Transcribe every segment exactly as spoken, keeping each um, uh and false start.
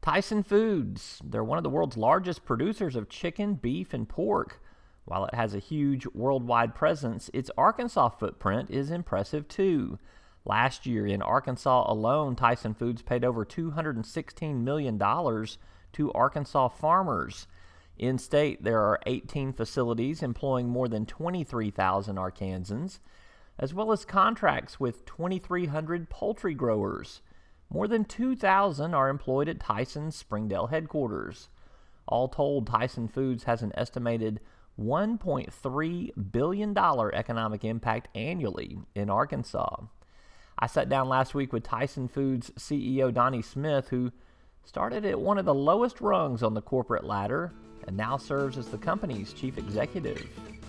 Tyson Foods, they're one of the world's largest producers of chicken, beef, and pork. While it has a huge worldwide presence, its Arkansas footprint is impressive too. Last year in Arkansas alone, Tyson Foods paid over two hundred sixteen million dollars to Arkansas farmers. In state, there are eighteen facilities employing more than twenty-three thousand Arkansans, as well as contracts with twenty-three hundred poultry growers. More than two thousand are employed at Tyson's Springdale headquarters. All told, Tyson Foods has an estimated one point three billion dollars economic impact annually in Arkansas. I sat down last week with Tyson Foods C E O Donnie Smith, who started at one of the lowest rungs on the corporate ladder and now serves as the company's chief executive.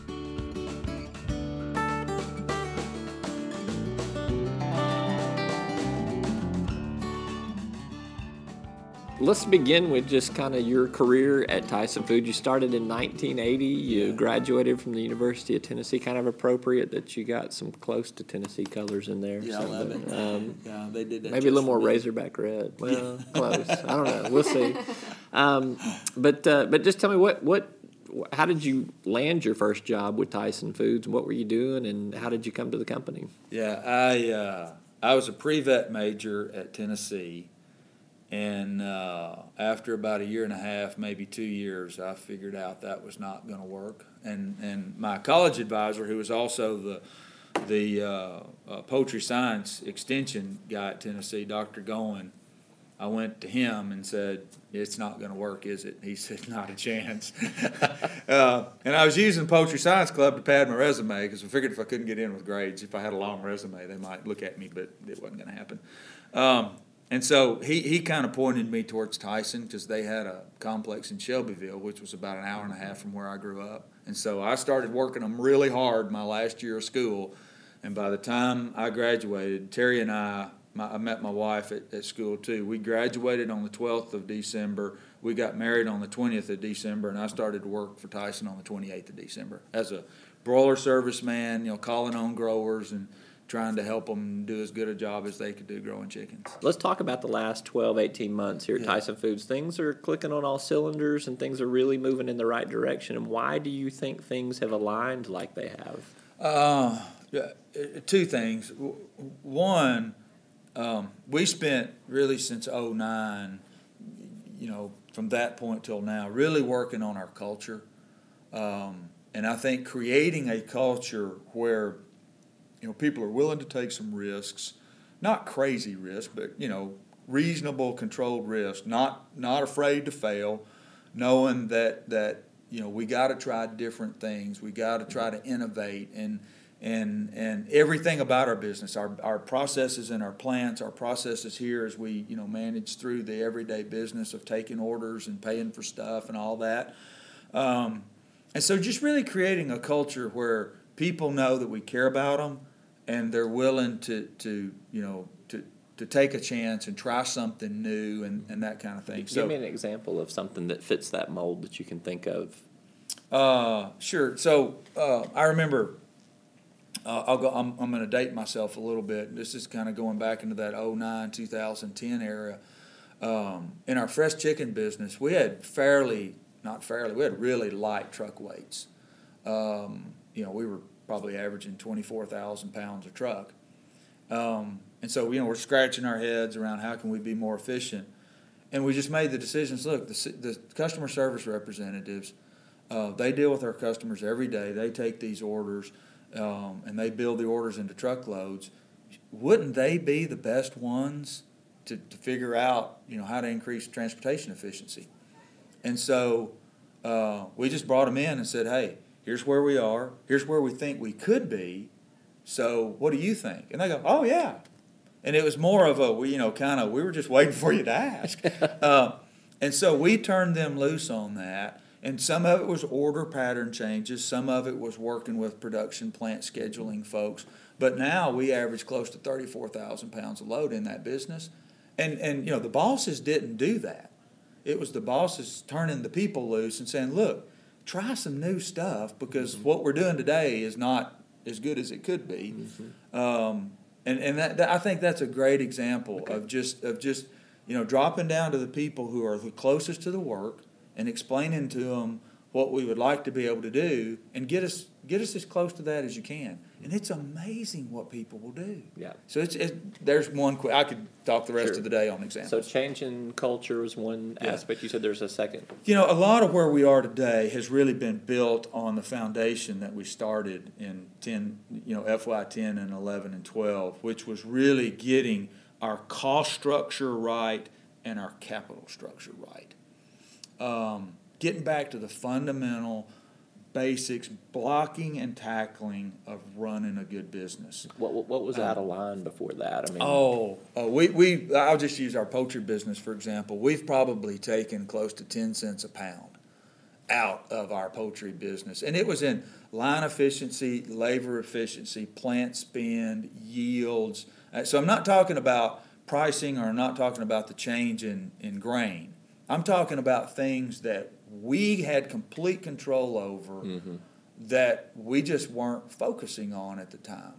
Let's begin with just kind of your career at Tyson Foods. You started in nineteen eighty. You yeah. graduated from the University of Tennessee. Kind of appropriate that you got some close to Tennessee colors in there. Yeah, I love it. Um, yeah, they did that. Maybe a little more Razorback red. Well, yeah. close. I don't know. We'll see. Um, but uh, but just tell me what what how did you land your first job with Tyson Foods? What were you doing, and how did you come to the company? Yeah, I uh, I was a pre-vet major at Tennessee. And uh, after about a year and a half, maybe two years, I figured out that was not going to work. And and my college advisor, who was also the the uh, uh, poultry science extension guy at Tennessee, Doctor Goen, I went to him and said, "It's not going to work, is it?" He said, "Not a chance." uh, and I was using Poultry Science Club to pad my resume because I figured if I couldn't get in with grades, if I had a long resume, they might look at me, but it wasn't going to happen. Um, And so he, he kind of pointed me towards Tyson because they had a complex in Shelbyville, which was about an hour and a half from where I grew up. And so I started working them really hard my last year of school. And by the time I graduated, Terry and I, my, I met my wife at, at school too. We graduated on the twelfth of December. We got married on the twentieth of December, and I started to work for Tyson on the twenty-eighth of December as a broiler serviceman, you know, calling on growers and trying to help them do as good a job as they could do growing chickens. Let's talk about the last twelve, eighteen months here at yeah. Tyson Foods. Things are clicking on all cylinders and things are really moving in the right direction. And why do you think things have aligned like they have? Uh, two things. One, um, we spent really since oh nine, you know, from that point till now, really working on our culture. Um, and I think creating a culture where you know, people are willing to take some risks, not crazy risks, but, you know, reasonable, controlled risks, not not afraid to fail, knowing that, that you know, we got to try different things. We got to try to innovate and and and everything about our business, our our processes in our plants, our processes here as we, you know, manage through the everyday business of taking orders and paying for stuff and all that. Um, and so just really creating a culture where people know that we care about them, and they're willing to, to you know, to, to take a chance and try something new and, and that kind of thing. Give so, me an example of something that fits that mold that you can think of. Uh, sure. So uh, I remember. Uh, I'll go. I'm, I'm going to date myself a little bit. This is kind of going back into that oh nine, two thousand ten era. Um, in our fresh chicken business, we had fairly, not fairly, we had really light truck weights. Um, you know, we were probably averaging twenty-four thousand pounds a truck. Um, and so, you know, we're scratching our heads around how can we be more efficient. And we just made the decisions, look, the, the customer service representatives, uh, they deal with our customers every day. They take these orders, um, and they build the orders into truckloads. Wouldn't they be the best ones to, to figure out, you know, how to increase transportation efficiency? And so uh, we just brought them in and said, hey, here's where we are. Here's where we think we could be. So what do you think? And they go, oh, yeah. And it was more of a, we, you know, kind of, we were just waiting for you to ask. uh, and so we turned them loose on that. And some of it was order pattern changes. Some of it was working with production plant scheduling folks. But now we average close to thirty-four thousand pounds of load in that business. And, and you know, the bosses didn't do that. It was the bosses turning the people loose and saying, look, try some new stuff because mm-hmm. what we're doing today is not as good as it could be. Mm-hmm. Um, and and that, that I think that's a great example okay. of just of just you know, dropping down to the people who are the closest to the work and explaining to them what we would like to be able to do, and get us get us as close to that as you can. And it's amazing what people will do. Yeah. So it's, it's there's one quick. I could talk the rest Sure. of the day on examples. So changing culture is one Yeah. aspect. You said there's a second. You know, a lot of where we are today has really been built on the foundation that we started in ten, you know, F Y ten and eleven and twelve, which was really getting our cost structure right and our capital structure right. Um, getting back to the fundamental basics, blocking and tackling of running a good business. What what, what was Um, out of line before that? I mean, Oh, oh, we, we, I'll just use our poultry business, for example. We've probably taken close to ten cents a pound out of our poultry business. And it was in line efficiency, labor efficiency, plant spend, yields. Uh, So I'm not talking about pricing, or I'm not talking about the change in, in grain. I'm talking about things that we had complete control over mm-hmm. that we just weren't focusing on at the time.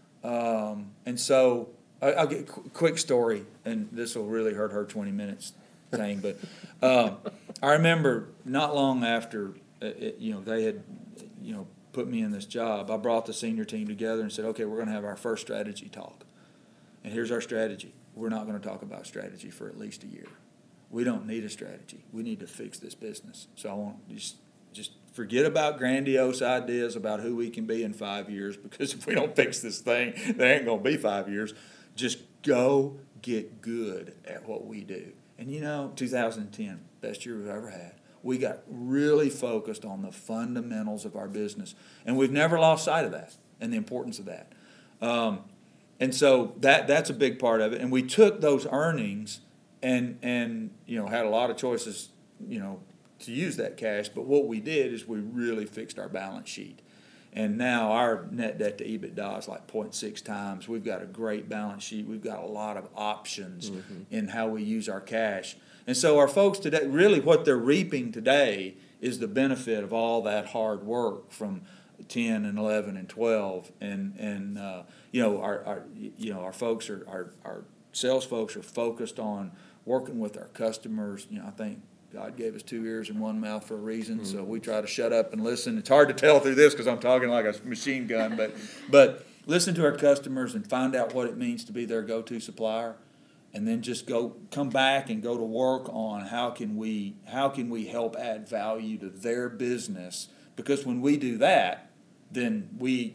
Um, and so I, I'll get a qu- quick story, and this will really hurt her twenty minutes thing. But um, I remember not long after, uh, it, you know, they had, you know, put me in this job, I brought the senior team together and said, okay, we're going to have our first strategy talk. And here's our strategy. We're not going to talk about strategy for at least a year. We don't need a strategy. We need to fix this business. So I want just just forget about grandiose ideas about who we can be in five years, because if we don't fix this thing, there ain't going to be five years. Just go get good at what we do. And you know, two thousand ten, best year we've ever had. We got really focused on the fundamentals of our business, and we've never lost sight of that and the importance of that. Um, and so that that's a big part of it. And we took those earnings and and you know had a lot of choices, you know, to use that cash. But what we did is we really fixed our balance sheet. And now our net debt to EBITDA is like zero point six times. We've got a great balance sheet. We've got a lot of options mm-hmm. in how we use our cash. And so our folks today, really what they're reaping today is the benefit of all that hard work from ten and eleven and twelve. And, and uh, you know, our, our, you know, our folks are, our, our sales folks are focused on working with our customers. You know, I think God gave us two ears and one mouth for a reason, mm-hmm. so we try to shut up and listen. It's hard to tell through this because I'm talking like a machine gun, but but listen to our customers and find out what it means to be their go-to supplier, and then just go come back and go to work on how can we how can we help add value to their business, because when we do that, then we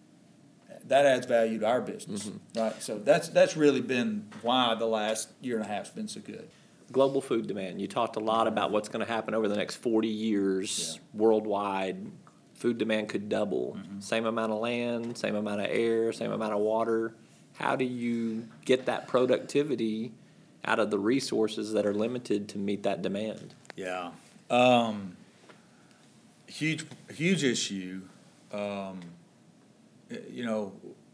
that adds value to our business, mm-hmm. right? So that's that's really been why the last year and a half has been so good. Global food demand. You talked a lot about what's going to happen over the next forty years yeah. worldwide. Food demand could double. Mm-hmm. Same amount of land, same amount of air, same amount of water. How do you get that productivity out of the resources that are limited to meet that demand? Yeah. Um, huge, huge issue. Um, you know,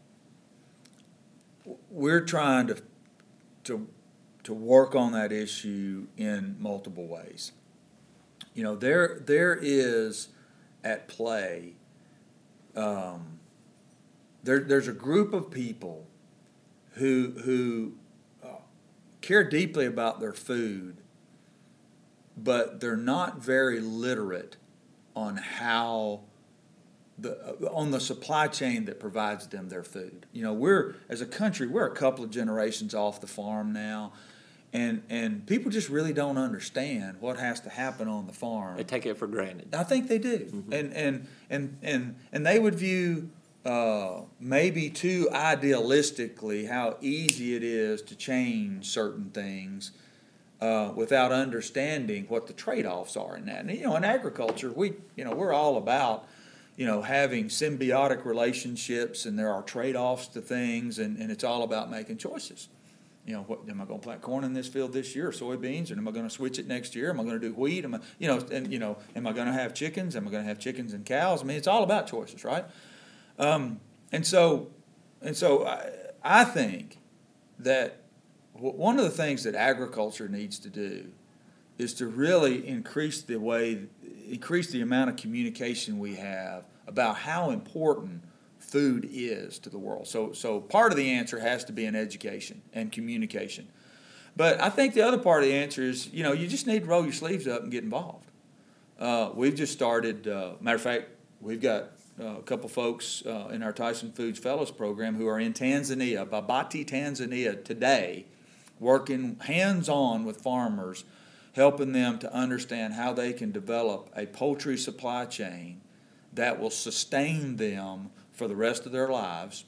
we're trying to to to work on that issue in multiple ways. You know, there there is at play, um, there there's a group of people who who uh, care deeply about their food, but they're not very literate on how the uh, on the supply chain that provides them their food. You know, we're as a country, we're a couple of generations off the farm now. And and people just really don't understand what has to happen on the farm. They take it for granted. I think they do. Mm-hmm. And, and and and and they would view uh, maybe too idealistically how easy it is to change certain things uh, without understanding what the trade-offs are in that. And you know, in agriculture, we you know we're all about you know having symbiotic relationships, and there are trade-offs to things, and, and it's all about making choices. You know, what am I going to plant corn in this field this year, or soybeans, and am I going to switch it next year? Am I going to do wheat? Am I, you know, and you know, am I going to have chickens? Am I going to have chickens and cows? I mean, it's all about choices, right? Um, and so, and so, I, I think that w- one of the things that agriculture needs to do is to really increase the way, increase the amount of communication we have about how important food is to the world. So so part of the answer has to be in education and communication. But I think the other part of the answer is, you know, you just need to roll your sleeves up and get involved. Uh, we've just started, uh, matter of fact, we've got uh, a couple folks uh, in our Tyson Foods Fellows program who are in Tanzania, Babati, Tanzania today, working hands-on with farmers, helping them to understand how they can develop a poultry supply chain that will sustain them for the rest of their lives,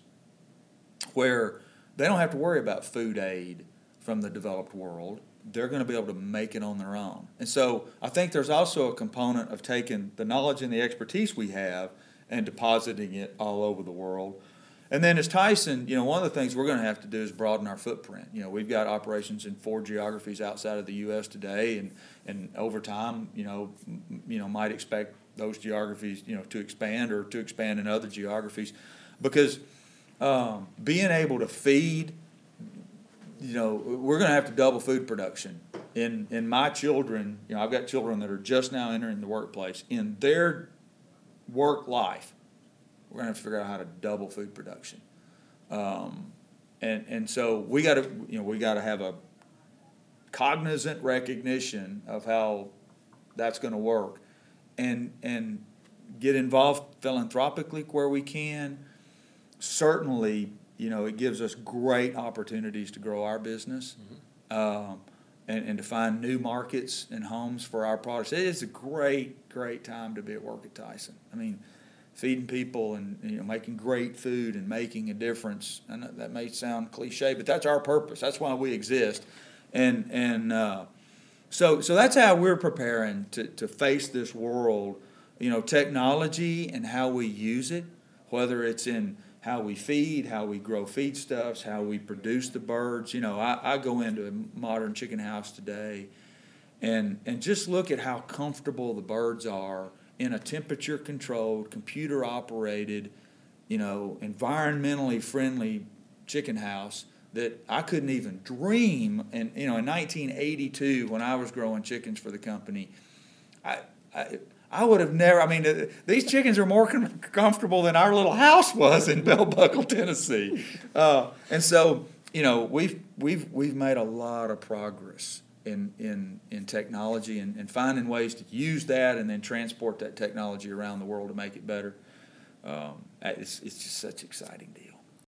where they don't have to worry about food aid from the developed world. They're going to be able to make it on their own. And so I think there's also a component of taking the knowledge and the expertise we have and depositing it all over the world. And then as Tyson, you know, one of the things we're going to have to do is broaden our footprint. You know, we've got operations in four geographies outside of the U S today, and, and over time, you know, m- you know, might expect those geographies, you know, to expand or to expand in other geographies, because um, being able to feed, you know, we're going to have to double food production. In in my children, you know, I've got children that are just now entering the workplace. In their work life, we're going to have to figure out how to double food production. Um, and and so we got to, you know, we got to have a cognizant recognition of how that's going to work, and and get involved philanthropically where we can. Certainly, you know, it gives us great opportunities to grow our business, mm-hmm. um, and, and to find new markets and homes for our products. It is a great, great time to be at work at Tyson. I mean, feeding people and, you know, making great food and making a difference. I know that may sound cliche, but that's our purpose. That's why we exist. And and uh, so so that's how we're preparing to, to face this world. You know, technology and how we use it, whether it's in how we feed, how we grow feedstuffs, how we produce the birds. You know, I, I go into a modern chicken house today and and just look at how comfortable the birds are in a temperature-controlled, computer-operated, you know, environmentally friendly chicken house that I couldn't even dream. And, you know, in nineteen eighty-two, when I was growing chickens for the company, I I, I would have never, I mean, uh, these chickens are more com- comfortable than our little house was in Bell Buckle, Tennessee. Uh, and so, you know, we've we've we've made a lot of progress in in, in technology and, and finding ways to use that and then transport that technology around the world to make it better. Um, it's it's just such an exciting deal.